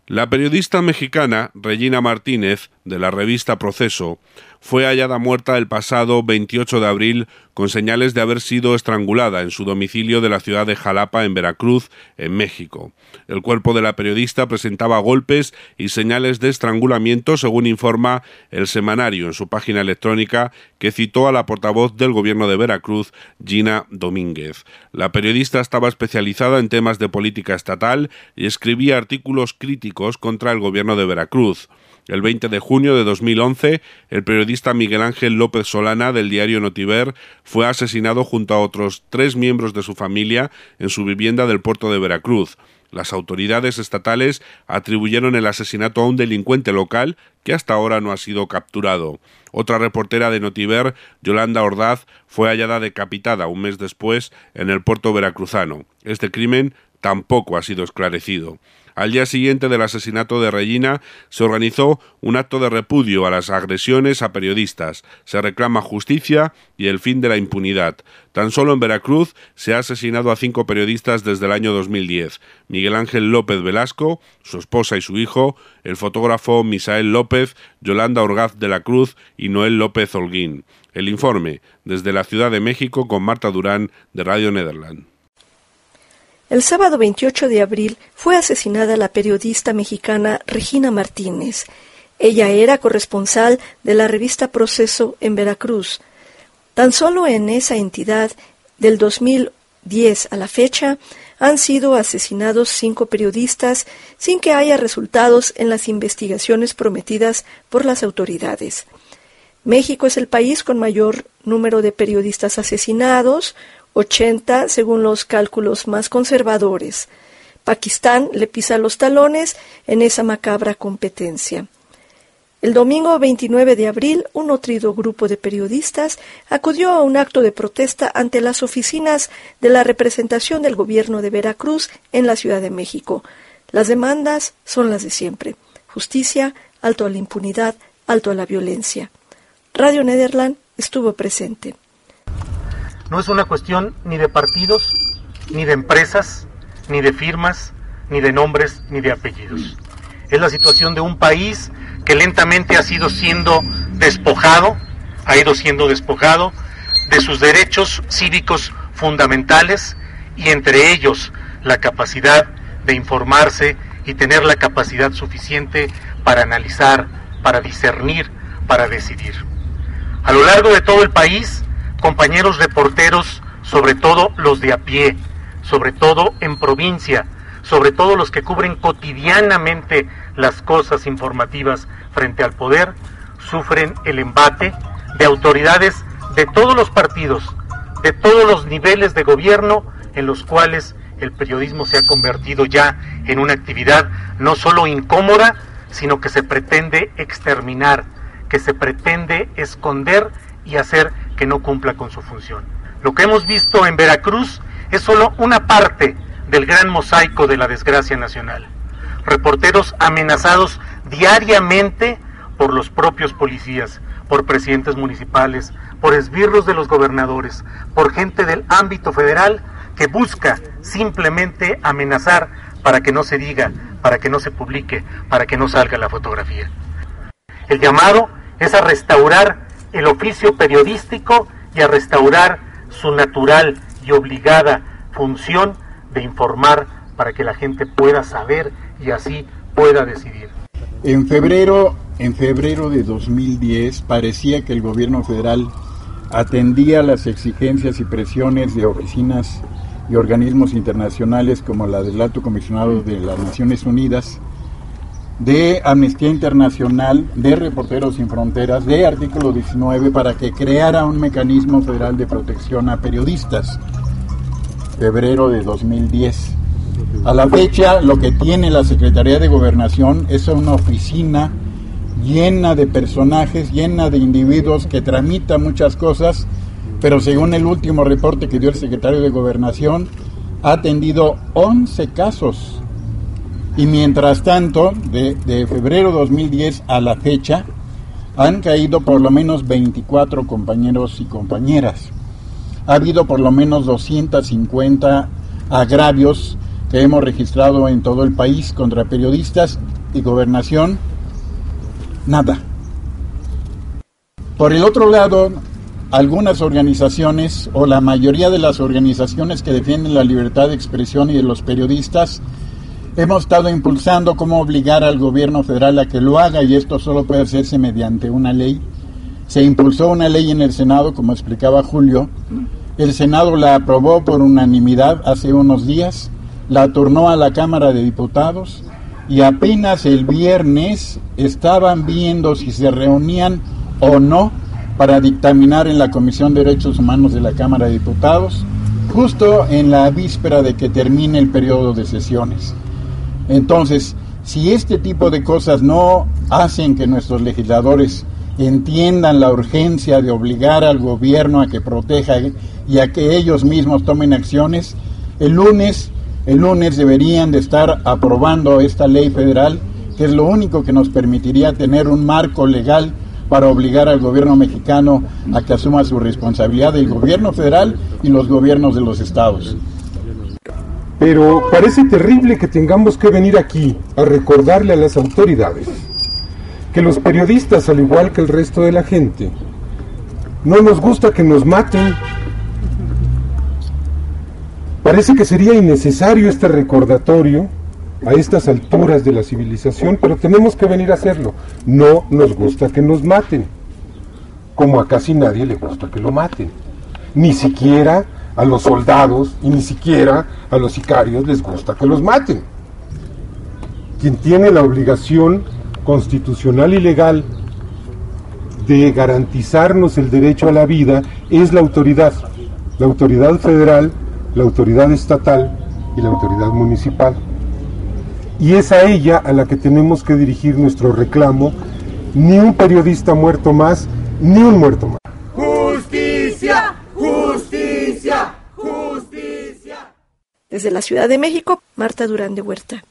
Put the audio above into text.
La periodista mexicana Regina Martínez, de la revista Proceso, fue hallada muerta el pasado 28 de abril con señales de haber sido estrangulada en su domicilio de la ciudad de Jalapa, en Veracruz, en México. El cuerpo de la periodista presentaba golpes y señales de estrangulamiento, según informa El Semanario en su página electrónica, que citó a la portavoz del gobierno de Veracruz, Gina Domínguez. La periodista estaba especializada en temas de política estatal y escribía artículos críticos contra el gobierno de Veracruz. El 20 de junio de 2011, el periodista Miguel Ángel López Solana, del diario Notiver, fue asesinado junto a otros 3 miembros de su familia en su vivienda del puerto de Veracruz. Las autoridades estatales atribuyeron el asesinato a un delincuente local que hasta ahora no ha sido capturado. Otra reportera de Notiver, Yolanda Ordaz, fue hallada decapitada un mes después en el puerto veracruzano. Este crimen tampoco ha sido esclarecido. Al día siguiente del asesinato de Regina, se organizó un acto de repudio a las agresiones a periodistas. Se reclama justicia y el fin de la impunidad. Tan solo en Veracruz se ha asesinado a 5 periodistas desde el año 2010. Miguel Ángel López Velasco, su esposa y su hijo, el fotógrafo Misael López, Yolanda Orgaz de la Cruz y Noel López Holguín. El informe desde la Ciudad de México con Marta Durán, de Radio Nederland. El sábado 28 de abril fue asesinada la periodista mexicana Regina Martínez. Ella era corresponsal de la revista Proceso en Veracruz. Tan solo en esa entidad, del 2010 a la fecha, han sido asesinados 5 periodistas sin que haya resultados en las investigaciones prometidas por las autoridades. México es el país con mayor número de periodistas asesinados, 80 según los cálculos más conservadores. Pakistán le pisa los talones en esa macabra competencia. El domingo 29 de abril, un nutrido grupo de periodistas acudió a un acto de protesta ante las oficinas de la representación del gobierno de Veracruz en la Ciudad de México. Las demandas son las de siempre: justicia, alto a la impunidad, alto a la violencia. Radio Nederland estuvo presente. No es una cuestión ni de partidos, ni de empresas, ni de firmas, ni de nombres, ni de apellidos. Es la situación de un país que lentamente ha ido siendo despojado de sus derechos cívicos fundamentales, y entre ellos la capacidad de informarse y tener la capacidad suficiente para analizar, para discernir, para decidir. A lo largo de todo el país, compañeros reporteros, sobre todo los de a pie, sobre todo en provincia, sobre todo los que cubren cotidianamente las cosas informativas frente al poder, sufren el embate de autoridades de todos los partidos, de todos los niveles de gobierno, en los cuales el periodismo se ha convertido ya en una actividad no solo incómoda, sino que se pretende exterminar, que se pretende esconder y hacer que no cumpla con su función. Lo que hemos visto en Veracruz es solo una parte del gran mosaico de la desgracia nacional. Reporteros amenazados diariamente por los propios policías, por presidentes municipales, por esbirros de los gobernadores, por gente del ámbito federal que busca simplemente amenazar para que no se diga, para que no se publique, para que no salga la fotografía. El llamado es a restaurar el oficio periodístico y a restaurar su natural y obligada función de informar para que la gente pueda saber y así pueda decidir. En febrero de 2010 parecía que el gobierno federal atendía las exigencias y presiones de oficinas y organismos internacionales como la del Alto Comisionado de las Naciones Unidas, de Amnistía Internacional, de Reporteros Sin Fronteras, de Artículo 19, para que creara un mecanismo federal de protección a periodistas. Febrero de 2010. A la fecha, lo que tiene la Secretaría de Gobernación es una oficina llena de personajes, llena de individuos que tramita muchas cosas, pero según el último reporte que dio el secretario de Gobernación, ha atendido 11 casos. Y mientras tanto, de febrero 2010 a la fecha, han caído por lo menos 24 compañeros y compañeras. Ha habido por lo menos 250 agravios que hemos registrado en todo el país contra periodistas y Gobernación, nada. Por el otro lado, algunas organizaciones o la mayoría de las organizaciones que defienden la libertad de expresión y de los periodistas hemos estado impulsando cómo obligar al gobierno federal a que lo haga, y esto solo puede hacerse mediante una ley. Se impulsó una ley en el Senado, como explicaba Julio. El Senado la aprobó por unanimidad hace unos días, la turnó a la Cámara de Diputados y apenas el viernes estaban viendo si se reunían o no para dictaminar en la Comisión de Derechos Humanos de la Cámara de Diputados, justo en la víspera de que termine el periodo de sesiones. Entonces, si este tipo de cosas no hacen que nuestros legisladores entiendan la urgencia de obligar al gobierno a que proteja y a que ellos mismos tomen acciones, el lunes deberían de estar aprobando esta ley federal, que es lo único que nos permitiría tener un marco legal para obligar al gobierno mexicano a que asuma su responsabilidad, el gobierno federal y los gobiernos de los estados. Pero parece terrible que tengamos que venir aquí a recordarle a las autoridades que los periodistas, al igual que el resto de la gente, no nos gusta que nos maten. Parece que sería innecesario este recordatorio a estas alturas de la civilización, pero tenemos que venir a hacerlo. No nos gusta que nos maten, como a casi nadie le gusta que lo maten. Ni siquiera a los soldados y ni siquiera a los sicarios les gusta que los maten. Quien tiene la obligación constitucional y legal de garantizarnos el derecho a la vida es la autoridad federal, la autoridad estatal y la autoridad municipal. Y es a ella a la que tenemos que dirigir nuestro reclamo. Ni un periodista muerto más, ni un muerto más. ¡Justicia! ¡Justicia! ¡Justicia! Desde la Ciudad de México, Marta Durán de Huerta.